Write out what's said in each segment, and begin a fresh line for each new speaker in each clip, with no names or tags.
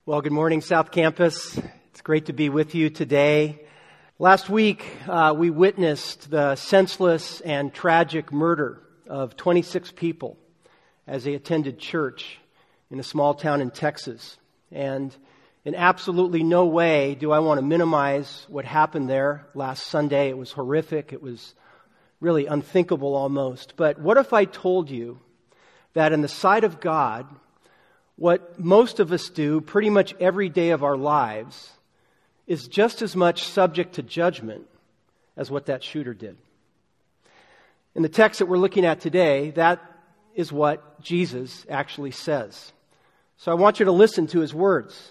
Well, good morning, South Campus. It's great to be with you today. Last week, we witnessed the senseless and tragic murder of 26 people as they attended church in a small town in Texas. And in absolutely no way do I want to minimize what happened there last Sunday. It was horrific. It was really unthinkable almost. But what if I told you that in the sight of God, what most of us do pretty much every day of our lives is just as much subject to judgment as what that shooter did? In the text that we're looking at today, that is what Jesus actually says. So I want you to listen to his words.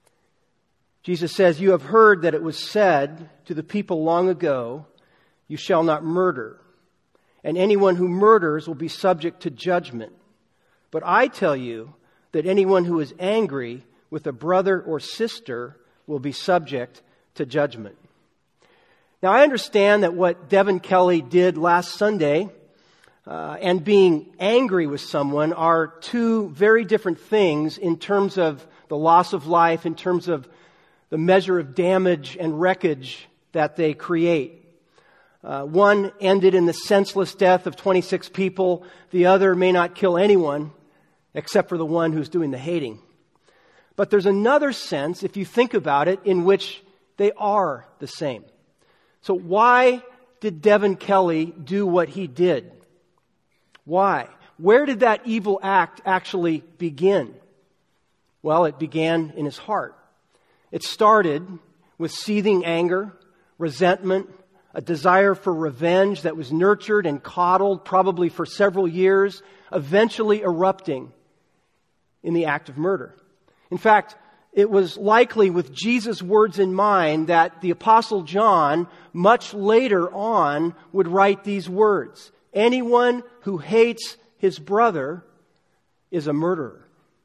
Jesus says, "You have heard that it was said to the people long ago, 'You shall not murder, and anyone who murders will be subject to judgment.' But I tell you that anyone who is angry with a brother or sister will be subject to judgment." Now, I understand that what Devin Kelly did last Sunday and being angry with someone are two very different things in terms of the loss of life, in terms of the measure of damage and wreckage that they create. One ended in the senseless death of 26 people. The other may not kill anyone except for the one who's doing the hating. But there's another sense, if you think about it, in which they are the same. So why did Devin Kelly do what he did? Why? Where did that evil act actually begin? Well, it began in his heart. It started with seething anger, resentment, a desire for revenge that was nurtured and coddled probably for several years, eventually erupting in the act of murder. In fact, it was likely with Jesus' words in mind that the Apostle John, much later on, would write these words: "Anyone who hates his brother is a murderer."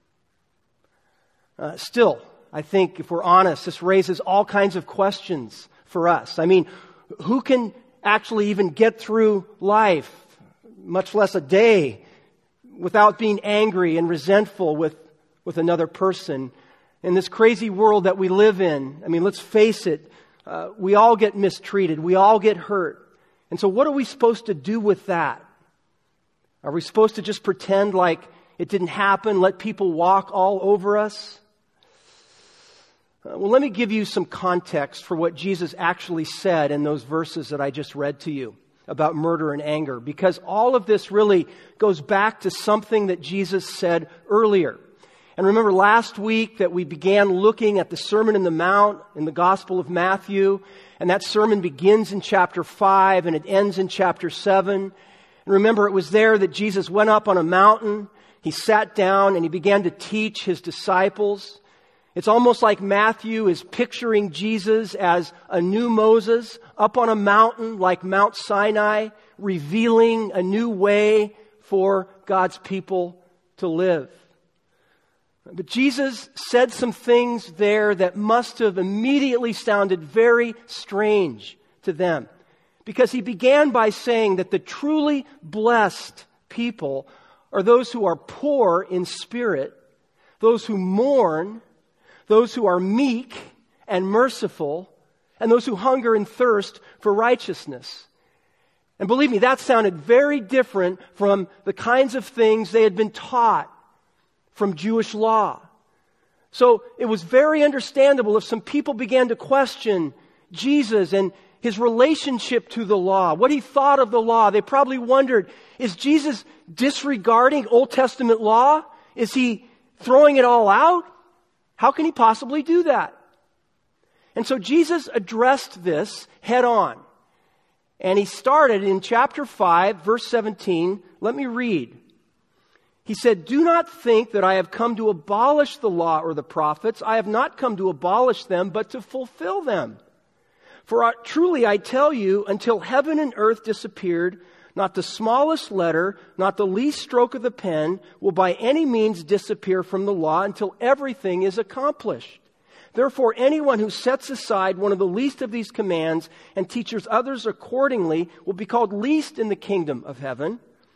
Still, I think if we're honest, this raises all kinds of questions for us. I mean, who can actually even get through life, much less a day, without being angry and resentful with another person? In this crazy world that we live in, I mean, let's face it, we all get mistreated. We all get hurt. And so what are we supposed to do with that? Are we supposed to just pretend like it didn't happen, let people walk all over us? Well, let me give you some context for what Jesus actually said in those verses that I just read to you about murder and anger, because all of this really goes back to something that Jesus said earlier. And remember last week that we began looking at the Sermon on the Mount in the Gospel of Matthew, and that sermon begins in chapter 5 and it ends in chapter 7. And remember, it was there that Jesus went up on a mountain, he sat down and he began to teach his disciples. It's almost like Matthew is picturing Jesus as a new Moses up on a mountain like Mount Sinai, revealing a new way for God's people to live. But Jesus said some things there that must have immediately sounded very strange to them, because he began by saying that the truly blessed people are those who are poor in spirit, those who mourn, those who are meek and merciful, and those who hunger and thirst for righteousness. And believe me, that sounded very different from the kinds of things they had been taught from Jewish law. So it was very understandable if some people began to question Jesus and his relationship to the law, what he thought of the law. They probably wondered, is Jesus disregarding Old Testament law? Is he throwing it all out? How can he possibly do that? And so Jesus addressed this head on. And he started in chapter 5, verse 17. Let me read. He said, "Do not think that I have come to abolish the law or the prophets. I have not come to abolish them, but to fulfill them. For truly I tell you, until heaven and earth disappeared, not the smallest letter, not the least stroke of the pen will by any means disappear from the law until everything is accomplished. Therefore, anyone who sets aside one of the least of these commands and teaches others accordingly will be called least in the kingdom of heaven.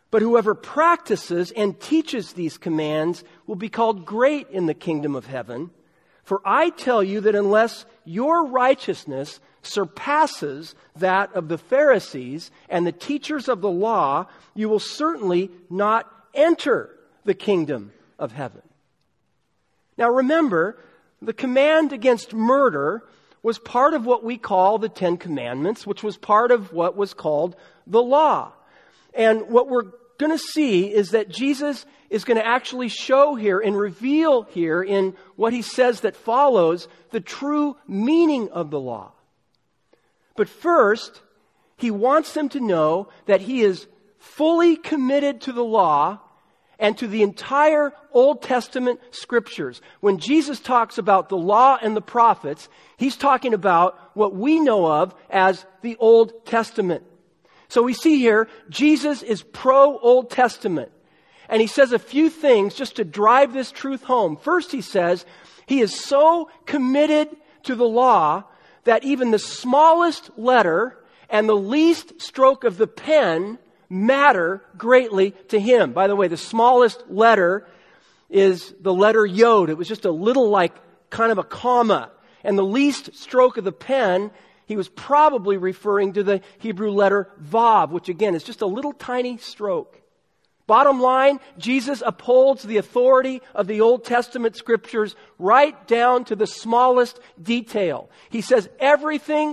But whoever practices and teaches these commands will be called great in the kingdom of heaven. For I tell you that unless your righteousness surpasses that of the Pharisees and the teachers of the law, you will certainly not enter the kingdom of heaven. Now remember, the command against murder was part of what we call the Ten Commandments, which was part of what was called the law. And what we're going to see is that Jesus is going to actually show here and reveal here in what he says that follows the true meaning of the law. But first, he wants them to know that he is fully committed to the law and to the entire Old Testament scriptures. When Jesus talks about the law and the prophets, he's talking about what we know of as the Old Testament. So we see here, Jesus is pro-Old Testament. And he says a few things just to drive this truth home. First, he says, he is so committed to the law that even the smallest letter and the least stroke of the pen matter greatly to him. By the way, the smallest letter is the letter Yod. It was just a little like kind of a comma. And the least stroke of the pen, he was probably referring to the Hebrew letter Vav, which again is just a little tiny stroke. Bottom line, Jesus upholds the authority of the Old Testament scriptures right down to the smallest detail. He says everything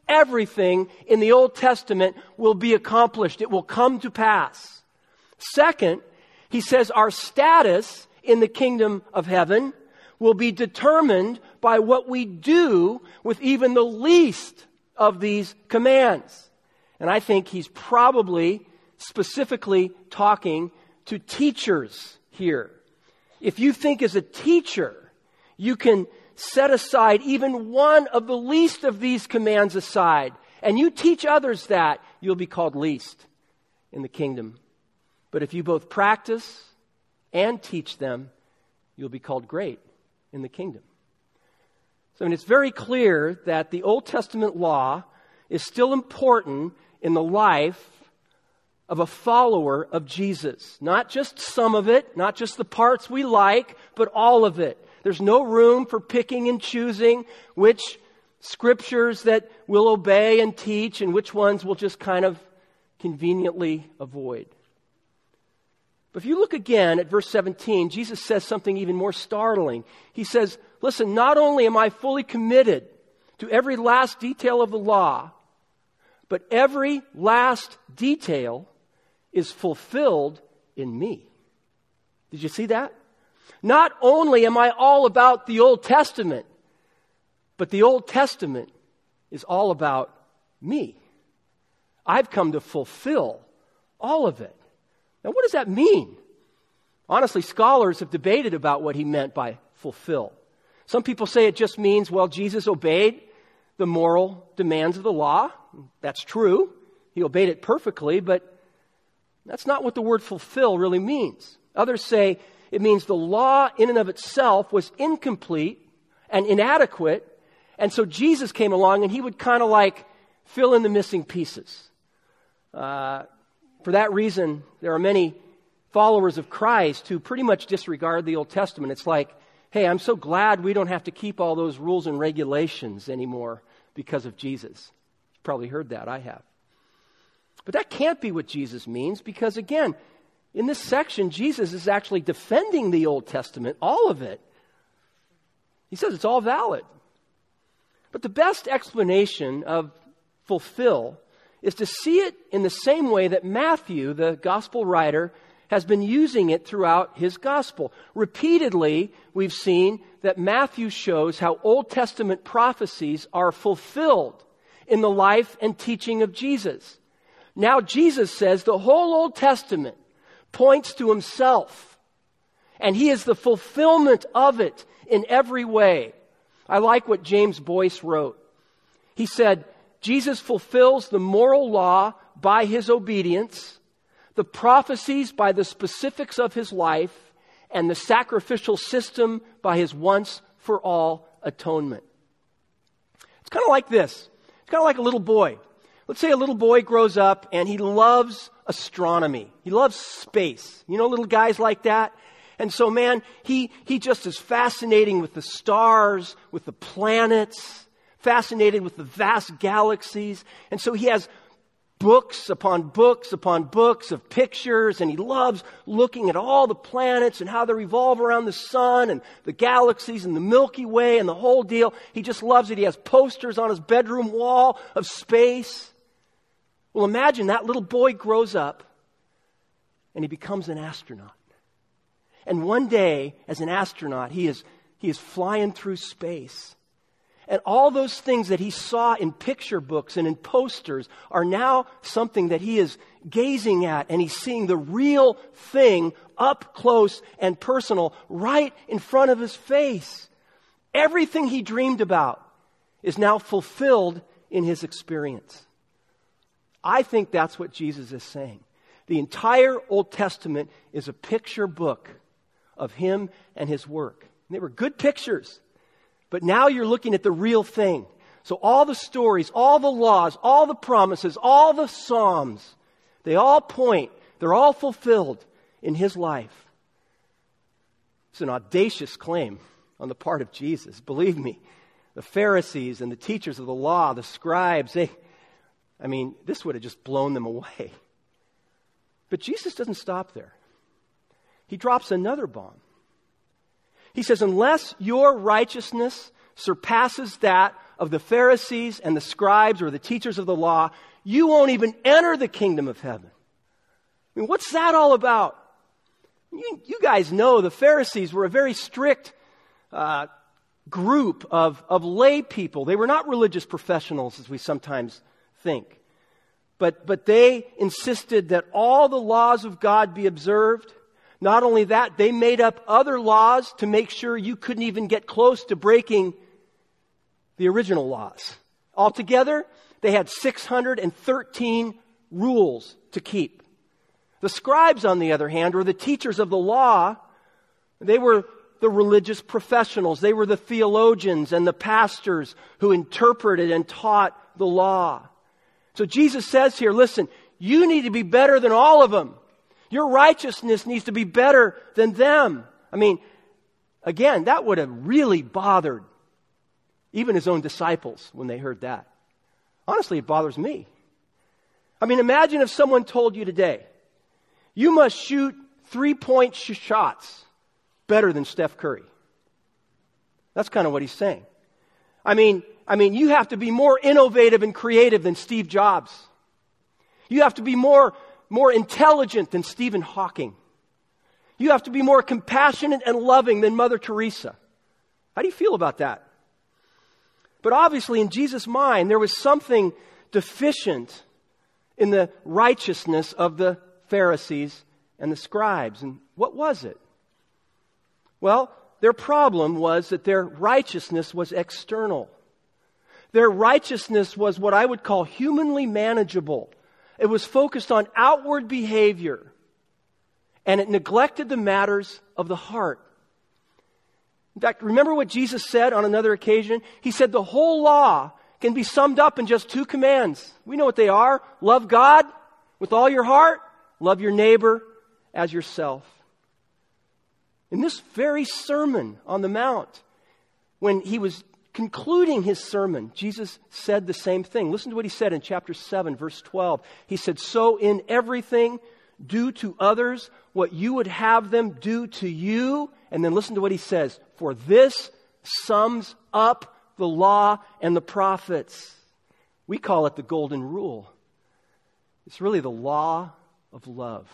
in the Old Testament will be accomplished. It will come to pass. Second, he says our status in the kingdom of heaven will be determined by what we do with even the least of these commands. And I think he's probably specifically talking to teachers here. If you think as a teacher, you can set aside even one of the least of these commands aside, and you teach others that, you'll be called least in the kingdom. But if you both practice and teach them, you'll be called great in the kingdom. So it's very clear that the Old Testament law is still important in the life of a follower of Jesus. Not just some of it, not just the parts we like, but all of it. There's no room for picking and choosing which scriptures that we'll obey and teach and which ones we'll just kind of conveniently avoid. But if you look again at verse 17, Jesus says something even more startling. He says, listen, not only am I fully committed to every last detail of the law, but every last detail is fulfilled in me. Did you see that? Not only am I all about the Old Testament, but the Old Testament is all about me. I've come to fulfill all of it. Now, what does that mean? Honestly, scholars have debated about what he meant by fulfill. Some people say it just means, well, Jesus obeyed the moral demands of the law. That's true. He obeyed it perfectly, but that's not what the word fulfill really means. Others say it means the law in and of itself was incomplete and inadequate, and so Jesus came along and he would kind of like fill in the missing pieces. For that reason, there are many followers of Christ who pretty much disregard the Old Testament. It's like, hey, I'm so glad we don't have to keep all those rules and regulations anymore because of Jesus. You've probably heard that. I have. But that can't be what Jesus means because, again, in this section, Jesus is actually defending the Old Testament, all of it. He says it's all valid. But the best explanation of fulfill is to see it in the same way that Matthew, the gospel writer, has been using it throughout his gospel. Repeatedly, we've seen that Matthew shows how Old Testament prophecies are fulfilled in the life and teaching of Jesus. Now Jesus says the whole Old Testament points to himself, and he is the fulfillment of it in every way. I like what James Boyce wrote. He said, Jesus fulfills the moral law by his obedience, the prophecies by the specifics of his life, and the sacrificial system by his once-for-all atonement. It's kind of like this. It's kind of like a little boy. Let's say a little boy grows up and he loves astronomy. He loves space. You know little guys like that? And so, man, he just is fascinating with the stars, with the planets, fascinated with the vast galaxies. And so he has books upon books upon books of pictures, and he loves looking at all the planets and how they revolve around the sun and the galaxies and the Milky Way and the whole deal. He just loves it. He has posters on his bedroom wall of space. Well, imagine that little boy grows up and he becomes an astronaut. And one day, as an astronaut, he is flying through space. And all those things that he saw in picture books and in posters are now something that he is gazing at, and he's seeing the real thing up close and personal right in front of his face. Everything he dreamed about is now fulfilled in his experience. I think that's what Jesus is saying. The entire Old Testament is a picture book of him and his work. And they were good pictures. But now you're looking at the real thing. So all the stories, all the laws, all the promises, all the Psalms, they all point, they're all fulfilled in his life. It's an audacious claim on the part of Jesus. Believe me, the Pharisees and the teachers of the law, the scribes, this would have just blown them away. But Jesus doesn't stop there. He drops another bomb. He says, unless your righteousness surpasses that of the Pharisees and the scribes or the teachers of the law, you won't even enter the kingdom of heaven. I mean, what's that all about? You guys know the Pharisees were a very strict group of lay people. They were not religious professionals, as we sometimes think. But they insisted that all the laws of God be observed. Not only that, they made up other laws to make sure you couldn't even get close to breaking the original laws. Altogether, they had 613 rules to keep. The scribes, on the other hand, or the teachers of the law, they were the religious professionals. They were the theologians and the pastors who interpreted and taught the law. So Jesus says here, listen, you need to be better than all of them. Your righteousness needs to be better than them. I mean, again, that would have really bothered even his own disciples when they heard that. Honestly, it bothers me. I mean, imagine if someone told you today, you must shoot 3-point shots better than Steph Curry. That's kind of what he's saying. I mean, you have to be more innovative and creative than Steve Jobs. You have to be more intelligent than Stephen Hawking. You have to be more compassionate and loving than Mother Teresa. How do you feel about that? But obviously in Jesus' mind, there was something deficient in the righteousness of the Pharisees and the scribes. And what was it? Well, their problem was that their righteousness was external. Their righteousness was what I would call humanly manageable. It was focused on outward behavior, and it neglected the matters of the heart. In fact, remember what Jesus said on another occasion? He said the whole law can be summed up in just 2 commands. We know what they are. Love God with all your heart. Love your neighbor as yourself. In this very Sermon on the Mount, when he was concluding his sermon, Jesus said the same thing. Listen to what he said in chapter 7, verse 12. He said, so in everything, do to others what you would have them do to you. And then listen to what he says. For this sums up the law and the prophets. We call it the golden rule. It's really the law of love.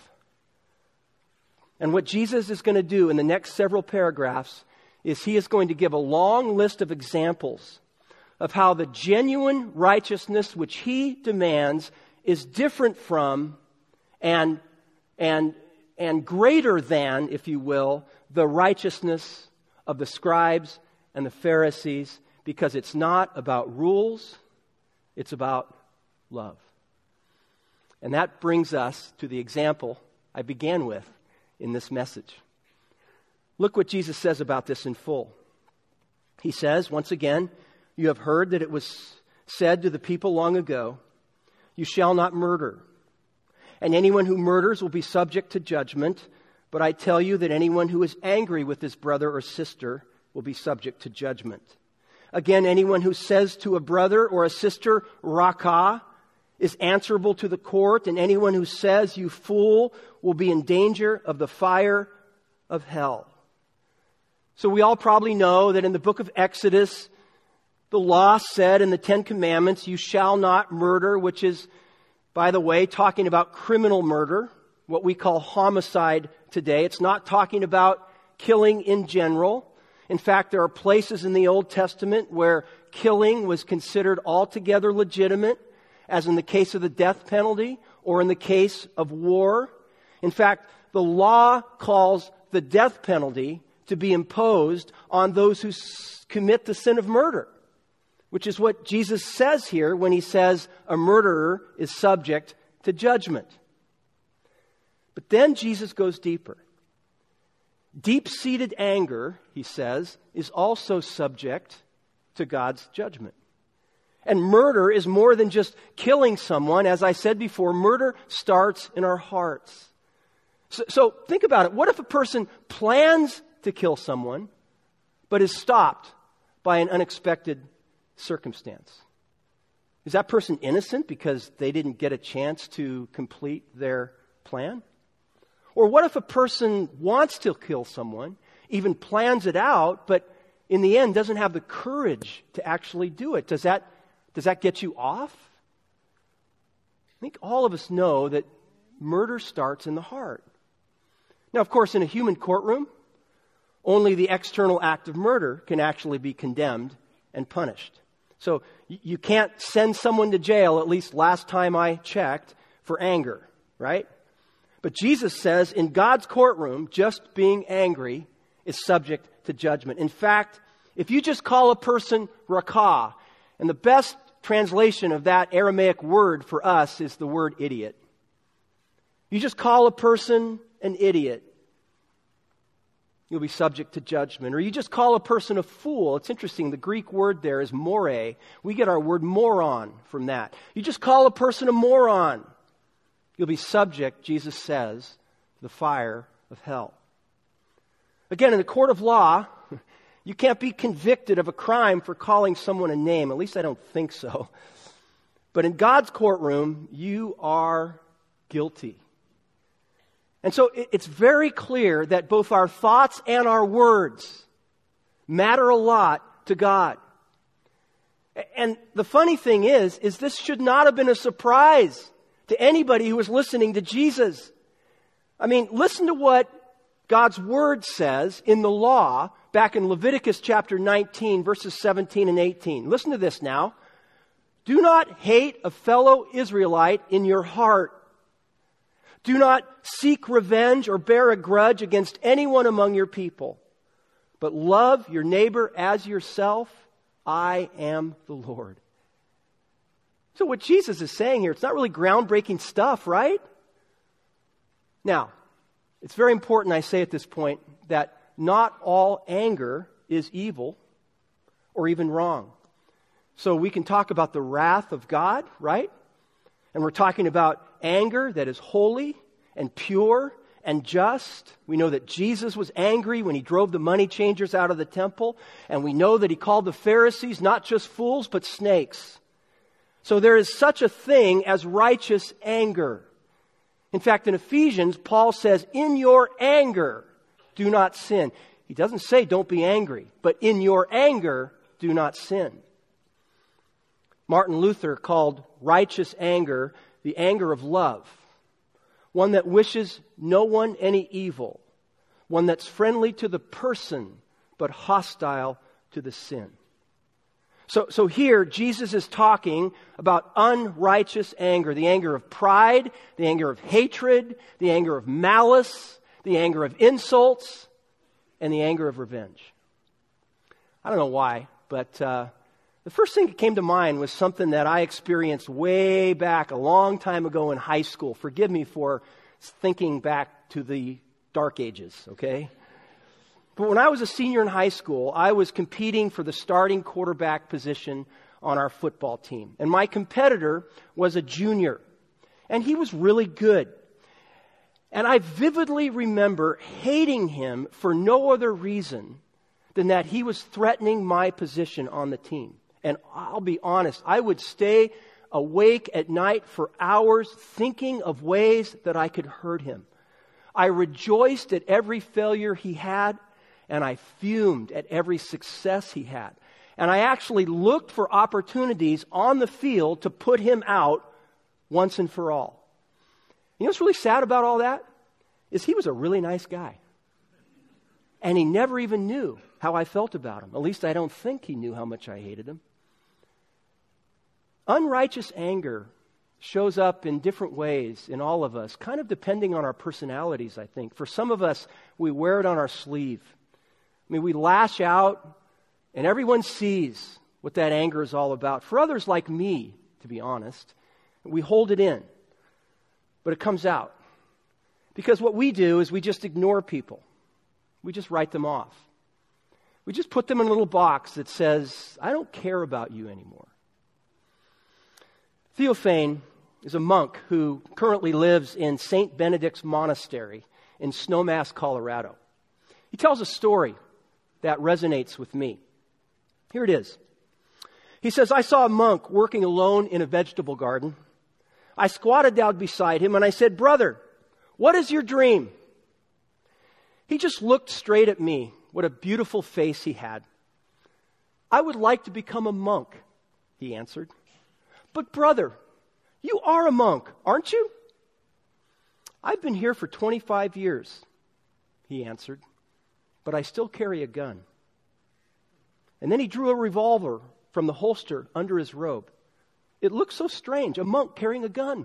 And what Jesus is going to do in the next several paragraphs is he is going to give a long list of examples of how the genuine righteousness which he demands is different from and greater than, if you will, the righteousness of the scribes and the Pharisees, because it's not about rules, it's about love. And that brings us to the example I began with in this message. Look what Jesus says about this in full. He says, once again, you have heard that it was said to the people long ago, you shall not murder. and anyone who murders will be subject to judgment. But I tell you that anyone who is angry with his brother or sister will be subject to judgment. Again, anyone who says to a brother or a sister, Raca, is answerable to the court, and anyone who says, you fool, will be in danger of the fire of hell. So we all probably know that in the book of Exodus, the law said in the Ten Commandments, you shall not murder, which is, by the way, talking about criminal murder, what we call homicide today. It's not talking about killing in general. In fact, there are places in the Old Testament where killing was considered altogether legitimate, as in the case of the death penalty or in the case of war. In fact, the law calls the death penalty to be imposed on those who commit the sin of murder, which is what Jesus says here when he says a murderer is subject to judgment. But then Jesus goes deeper. Deep-seated anger, he says, is also subject to God's judgment. And murder is more than just killing someone. As I said before, murder starts in our hearts. So think about it. What if a person plans to kill someone, but is stopped by an unexpected circumstance? Is that person innocent because they didn't get a chance to complete their plan? Or what if a person wants to kill someone, even plans it out, but in the end doesn't have the courage to actually do it? Does that get you off? I think all of us know that murder starts in the heart. Now, of course, in a human courtroom, only the external act of murder can actually be condemned and punished. So you can't send someone to jail, at least last time I checked, for anger, right? But Jesus says in God's courtroom, just being angry is subject to judgment. In fact, if you just call a person Raca, and the best translation of that Aramaic word for us is the word idiot. You just call a person an idiot, you'll be subject to judgment. Or you just call a person a fool. It's interesting, the Greek word there is more. We get our word moron from that. You just call a person a moron, you'll be subject, Jesus says, to the fire of hell. Again, in the court of law, you can't be convicted of a crime for calling someone a name. At least I don't think so. But in God's courtroom, you are guilty. And so it's very clear that both our thoughts and our words matter a lot to God. And the funny thing is this should not have been a surprise to anybody who was listening to Jesus. I mean, listen to what God's Word says in the law back in Leviticus chapter 19, verses 17 and 18. Listen to this now. Do not hate a fellow Israelite in your heart. Do not seek revenge or bear a grudge against anyone among your people, but love your neighbor as yourself. I am the Lord. So what Jesus is saying here, it's not really groundbreaking stuff, right? Now, it's very important I say at this point that not all anger is evil or even wrong. So we can talk about the wrath of God, right? And we're talking about anger that is holy and pure and just. We know that Jesus was angry when he drove the money changers out of the temple. And we know that he called the Pharisees not just fools, but snakes. So there is such a thing as righteous anger. In fact, in Ephesians, Paul says, in your anger, do not sin. He doesn't say don't be angry, but in your anger, do not sin. Martin Luther called righteous anger the anger of love, one that wishes no one any evil, one that's friendly to the person but hostile to the sin. So here, Jesus is talking about unrighteous anger, the anger of pride, the anger of hatred, the anger of malice, the anger of insults, and the anger of revenge. I don't know why, but the first thing that came to mind was something that I experienced way back a long time ago in high school. Forgive me for thinking back to the dark ages, okay? But when I was a senior in high school, I was competing for the starting quarterback position on our football team. And my competitor was a junior. And he was really good. And I vividly remember hating him for no other reason than that he was threatening my position on the team. And I'll be honest, I would stay awake at night for hours thinking of ways that I could hurt him. I rejoiced at every failure he had, and I fumed at every success he had. And I actually looked for opportunities on the field to put him out once and for all. You know what's really sad about all that? Is he was a really nice guy. And he never even knew how I felt about him. At least I don't think he knew how much I hated him. Unrighteous anger shows up in different ways in all of us, kind of depending on our personalities, I think. For some of us, we wear it on our sleeve. I mean, we lash out, and everyone sees what that anger is all about. For others like me, to be honest, we hold it in, but it comes out. Because what we do is we just ignore people. We just write them off. We just put them in a little box that says, I don't care about you anymore. Theophane is a monk who currently lives in St. Benedict's Monastery in Snowmass, Colorado. He tells a story that resonates with me. Here it is. He says, I saw a monk working alone in a vegetable garden. I squatted down beside him and I said, Brother, what is your dream? He just looked straight at me. What a beautiful face he had. I would like to become a monk, he answered. But brother, you are a monk, aren't you? I've been here for 25 years, he answered, but I still carry a gun. And then he drew a revolver from the holster under his robe. It looked so strange, a monk carrying a gun.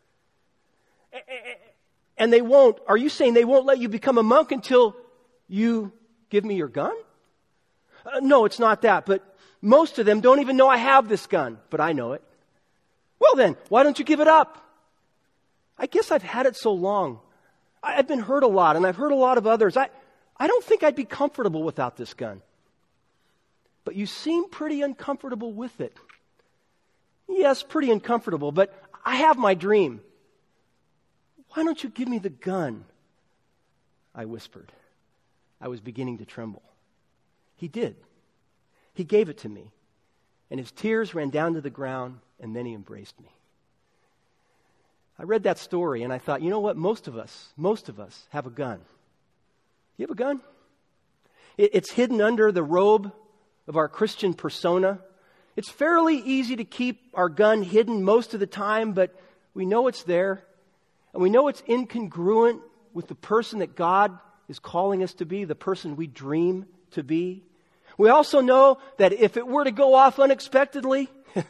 And they won't, are you saying they won't let you become a monk until you give me your gun? No, it's not that, but most of them don't even know I have this gun, but I know it. Well then, why don't you give it up? I guess I've had it so long. I've been hurt a lot, and I've hurt a lot of others. I don't think I'd be comfortable without this gun. But you seem pretty uncomfortable with it. Yes, pretty uncomfortable, but I have my dream. Why don't you give me the gun? I whispered. I was beginning to tremble. He did. He gave it to me, and his tears ran down to the ground, and then he embraced me. I read that story, and I thought, you know what? Most of us have a gun. You have a gun? It's hidden under the robe of our Christian persona. It's fairly easy to keep our gun hidden most of the time, but we know it's there. And we know it's incongruent with the person that God is calling us to be, the person we dream to be. We also know that if it were to go off unexpectedly,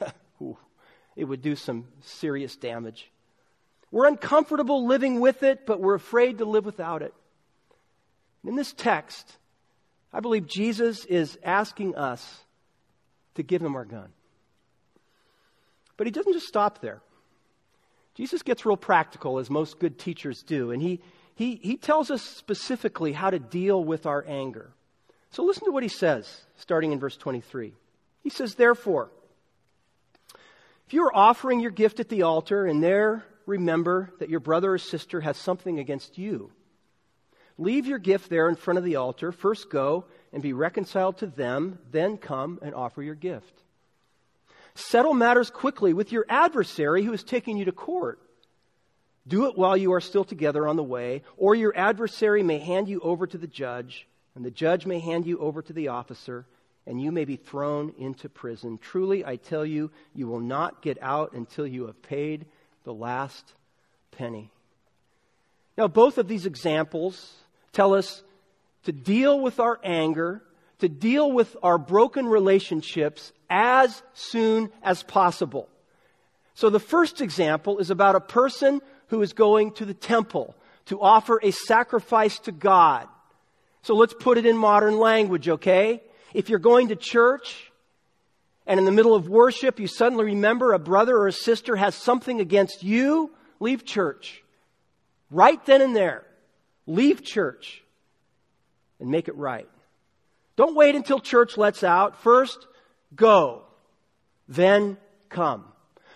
it would do some serious damage. We're uncomfortable living with it, but we're afraid to live without it. In this text, I believe Jesus is asking us to give him our gun. But he doesn't just stop there. Jesus gets real practical, as most good teachers do, and he tells us specifically how to deal with our anger. So listen to what he says, starting in verse 23. He says, Therefore, if you are offering your gift at the altar, and there remember that your brother or sister has something against you, leave your gift there in front of the altar. First go and be reconciled to them, then come and offer your gift. Settle matters quickly with your adversary who is taking you to court. Do it while you are still together on the way, or your adversary may hand you over to the judge, and the judge may hand you over to the officer, and you may be thrown into prison. Truly, I tell you, you will not get out until you have paid the last penny. Now, both of these examples tell us to deal with our anger, to deal with our broken relationships as soon as possible. So the first example is about a person who is going to the temple to offer a sacrifice to God. So let's put it in modern language, okay? If you're going to church and in the middle of worship you suddenly remember a brother or a sister has something against you, leave church. Right then and there, leave church and make it right. Don't wait until church lets out. First, go. Then come.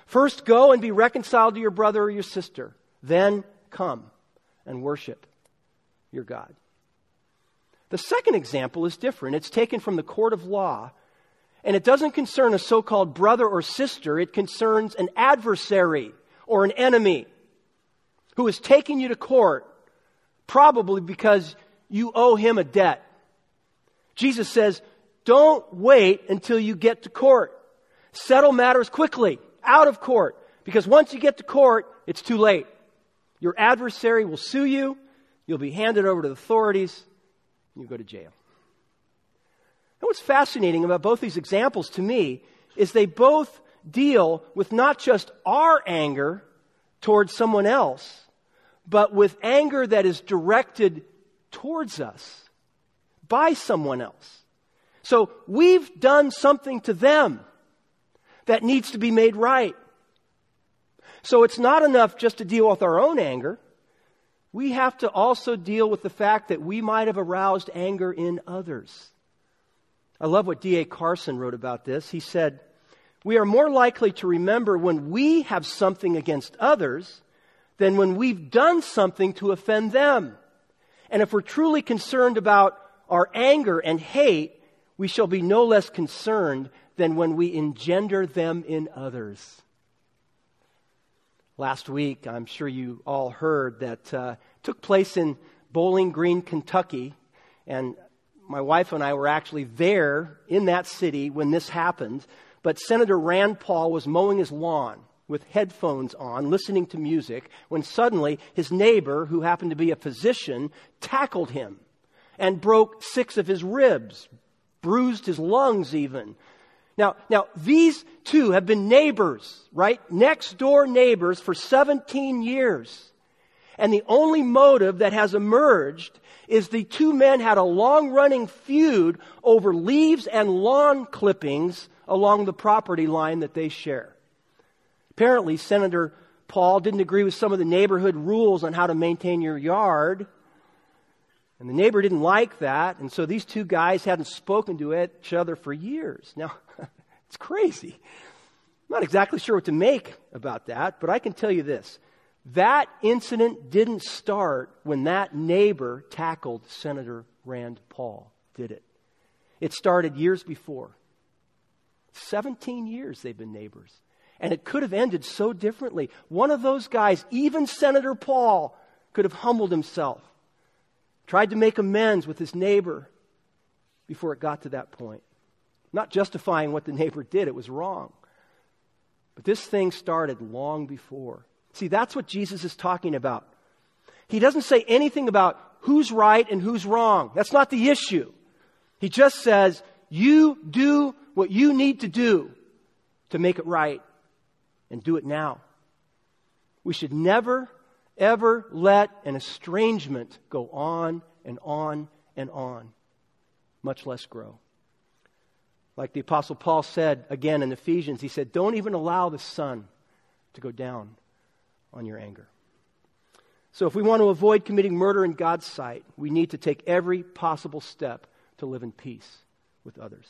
First go and be reconciled to your brother or your sister. Then come and worship your God. The second example is different. It's taken from the court of law. And it doesn't concern a so-called brother or sister. It concerns an adversary or an enemy who is taking you to court, probably because you owe him a debt. Jesus says, don't wait until you get to court. Settle matters quickly, out of court. Because once you get to court, it's too late. Your adversary will sue you. You'll be handed over to the authorities. And you go to jail. And what's fascinating about both these examples to me is they both deal with not just our anger towards someone else, but with anger that is directed towards us by someone else. So we've done something to them that needs to be made right. So it's not enough just to deal with our own anger. We have to also deal with the fact that we might have aroused anger in others. I love what D.A. Carson wrote about this. He said, we are more likely to remember when we have something against others than when we've done something to offend them. And if we're truly concerned about our anger and hate, we shall be no less concerned than when we engender them in others. Last week, I'm sure you all heard that took place in Bowling Green, Kentucky, and my wife and I were actually there in that city when this happened. But Senator Rand Paul was mowing his lawn with headphones on, listening to music, when suddenly his neighbor, who happened to be a physician, tackled him and broke 6 of his ribs, bruised his lungs even. Now, these two have been neighbors, right? Next door neighbors for 17 years. And the only motive that has emerged is the two men had a long-running feud over leaves and lawn clippings along the property line that they share. Apparently, Senator Paul didn't agree with some of the neighborhood rules on how to maintain your yard. And the neighbor didn't like that. And so these two guys hadn't spoken to each other for years. Now, it's crazy. I'm not exactly sure what to make about that, but I can tell you this. That incident didn't start when that neighbor tackled Senator Rand Paul, did it? It started years before. 17 years they've been neighbors. And it could have ended so differently. One of those guys, even Senator Paul, could have humbled himself, tried to make amends with his neighbor before it got to that point. Not justifying what the neighbor did, it was wrong. But this thing started long before. See, that's what Jesus is talking about. He doesn't say anything about who's right and who's wrong. That's not the issue. He just says, you do what you need to do to make it right, and do it now. We should never, ever let an estrangement go on and on and on, much less grow. Like the Apostle Paul said again in Ephesians, he said, don't even allow the sun to go down on your anger. So if we want to avoid committing murder in God's sight, we need to take every possible step to live in peace with others.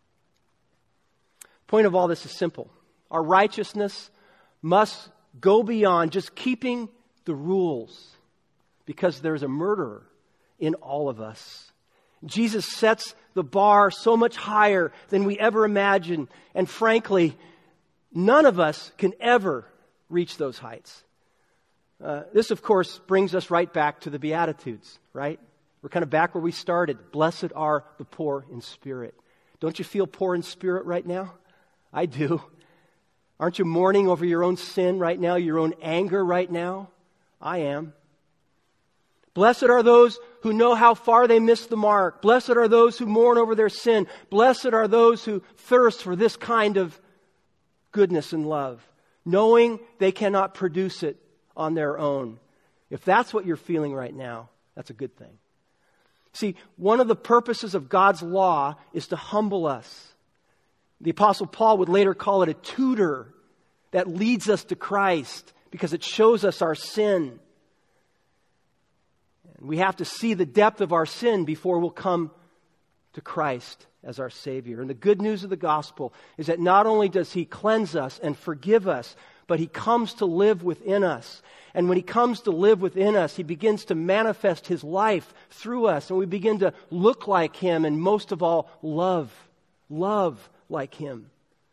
The point of all this is simple. Our righteousness must go beyond just keeping the rules, because there's a murderer in all of us. Jesus sets the bar so much higher than we ever imagined, and frankly, none of us can ever reach those heights. This, of course, brings us right back to the Beatitudes, right? We're kind of back where we started. Blessed are the poor in spirit. Don't you feel poor in spirit right now? I do. Aren't you mourning over your own sin right now, your own anger right now? I am. Blessed are those who know how far they missed the mark. Blessed are those who mourn over their sin. Blessed are those who thirst for this kind of goodness and love, knowing they cannot produce it on their own. If that's what you're feeling right now, that's a good thing. See, one of the purposes of God's law is to humble us. The Apostle Paul would later call it a tutor that leads us to Christ because it shows us our sin. And we have to see the depth of our sin before we'll come to Christ as our Savior. And the good news of the gospel is that not only does He cleanse us and forgive us, but He comes to live within us. And when He comes to live within us, He begins to manifest His life through us. And we begin to look like Him and most of all, love like Him.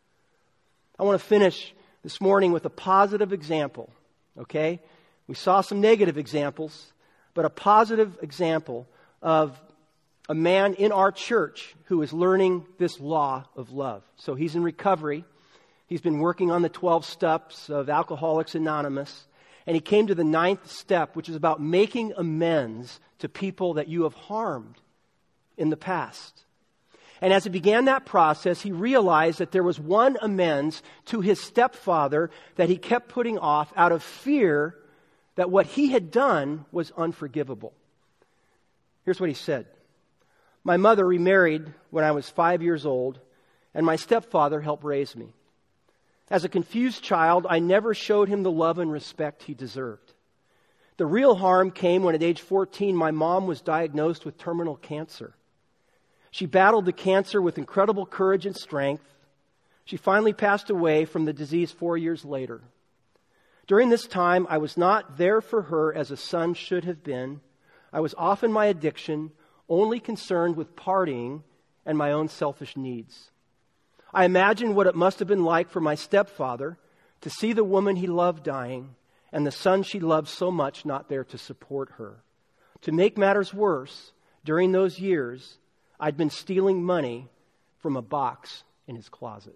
I want to finish this morning with a positive example, okay? We saw some negative examples, but a positive example of a man in our church who is learning this law of love. So he's in recovery. He's been working on the 12 steps of Alcoholics Anonymous. And he came to the 9th step, which is about making amends to people that you have harmed in the past. And as he began that process, he realized that there was one amends to his stepfather that he kept putting off out of fear that what he had done was unforgivable. Here's what he said. My mother remarried when I was 5 years old, and my stepfather helped raise me. As a confused child, I never showed him the love and respect he deserved. The real harm came when at age 14, my mom was diagnosed with terminal cancer. She battled the cancer with incredible courage and strength. She finally passed away from the disease 4 years later. During this time, I was not there for her as a son should have been. I was off in my addiction, only concerned with partying and my own selfish needs. I imagined what it must have been like for my stepfather to see the woman he loved dying and the son she loved so much not there to support her. To make matters worse, during those years, I'd been stealing money from a box in his closet.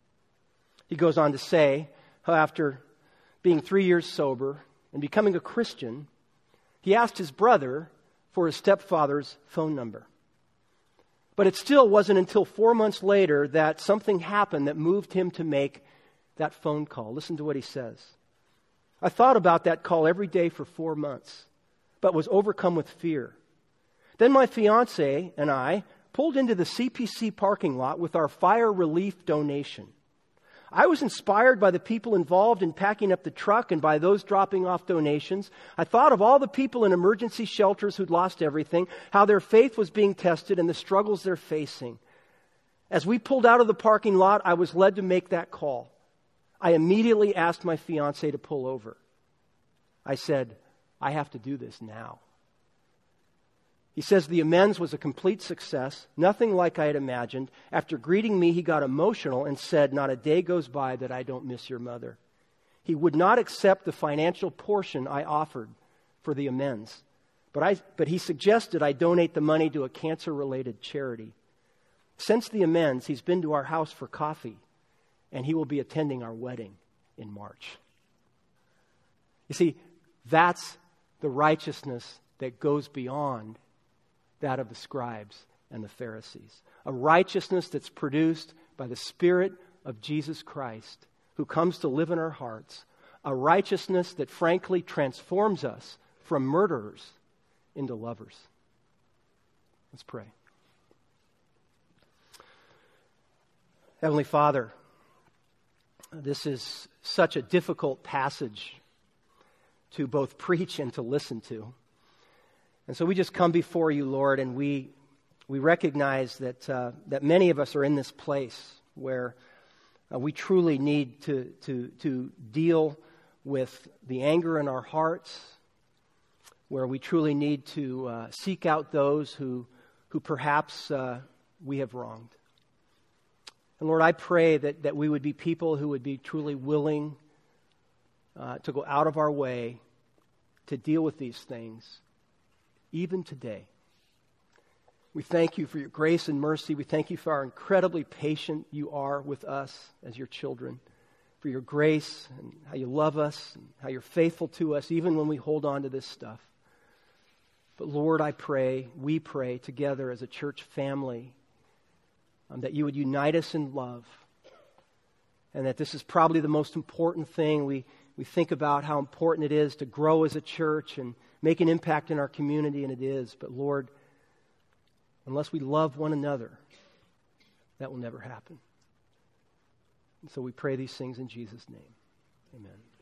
He goes on to say how after being 3 years sober and becoming a Christian, he asked his brother for his stepfather's phone number. But it still wasn't until 4 months later that something happened that moved him to make that phone call. Listen to what he says. I thought about that call every day for 4 months, but was overcome with fear. Then my fiancé and I pulled into the CPC parking lot with our fire relief donation. I was inspired by the people involved in packing up the truck and by those dropping off donations. I thought of all the people in emergency shelters who'd lost everything, how their faith was being tested and the struggles they're facing. As we pulled out of the parking lot, I was led to make that call. I immediately asked my fiancé to pull over. I said, I have to do this now. He says the amends was a complete success, nothing like I had imagined. After greeting me, he got emotional and said, not a day goes by that I don't miss your mother. He would not accept the financial portion I offered for the amends, but he suggested I donate the money to a cancer-related charity. Since the amends, he's been to our house for coffee, and he will be attending our wedding in March. You see, that's the righteousness that goes beyond that of the scribes and the Pharisees. A righteousness that's produced by the Spirit of Jesus Christ, who comes to live in our hearts. A righteousness that frankly transforms us from murderers into lovers. Let's pray. Heavenly Father, this is such a difficult passage to both preach and to listen to. And so we just come before you, Lord, and we recognize that many of us are in this place where we truly need to deal with the anger in our hearts, where we truly need to seek out those who perhaps we have wronged. And Lord, I pray that we would be people who would be truly willing to go out of our way to deal with these things. Even today. We thank you for your grace and mercy. We thank you for how incredibly patient you are with us as your children, for your grace and how you love us and how you're faithful to us even when we hold on to this stuff. But Lord, I pray, we pray together as a church family that you would unite us in love, and that this is probably the most important thing. We think about how important it is to grow as a church and make an impact in our community, and it is. But Lord, unless we love one another, that will never happen. And so we pray these things in Jesus' name. Amen.